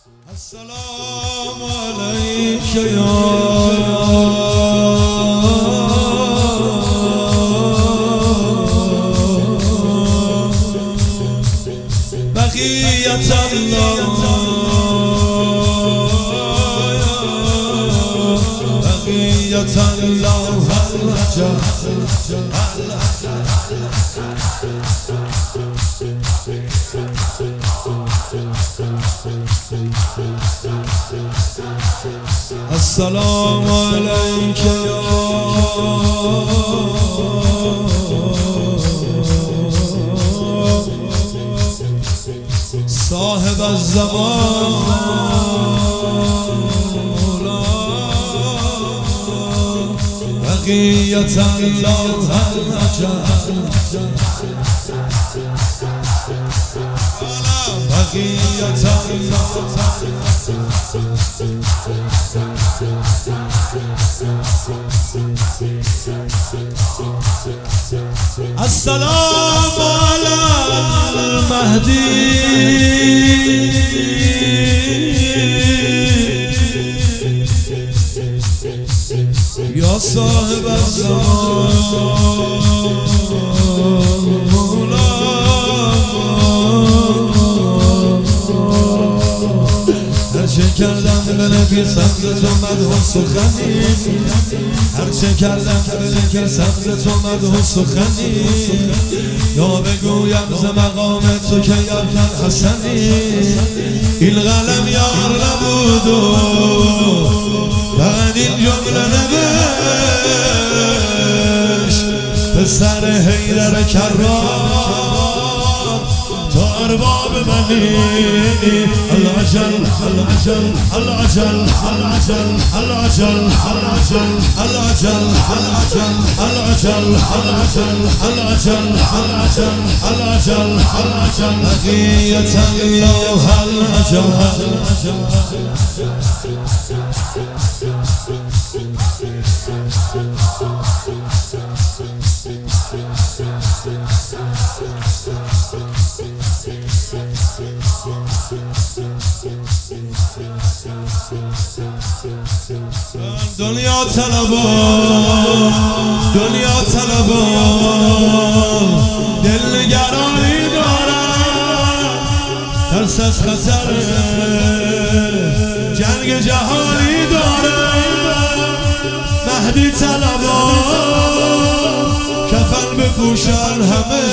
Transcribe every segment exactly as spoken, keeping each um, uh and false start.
السلام عليك يا بقية الله بقية الله السلام عليك يا صاحب الزمان بقية الله بقية الله السلام على المهدي يا صاحب الزمان هرچه کردم بلکه سمت تو مدهون سخنی هرچه کردم بلکه سمت تو مدهون سخنی یا بگویم ز مقام تو که یبن حسنی این قلم یار نبود و فقط این جمله نوشت پسر حیدر کرام تو ارباب منی العجل العجل العجل العجل العجل العجل العجل العجل العجل العجل العجل العجل العجل العجل بقية الله العجل دنیا طلبان دنیا طلبان دل نگرانی دارم ترس از خطر جنگ جهانی دارم مهدی طلبان کفن بپوشن همه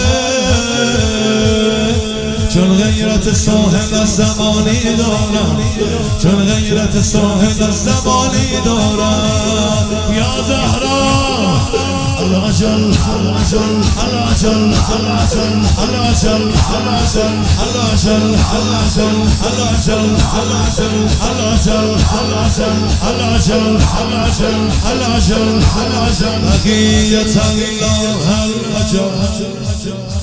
چون غیرت صاحب از زمانی دارم چون غیرت صاحب از زمانی دارم یا زهرا العجل العجل العجل العجل العجل العجل العجل العجل العجل العجل العجل العجل العجل العجل العجل العجل بقية الله العجل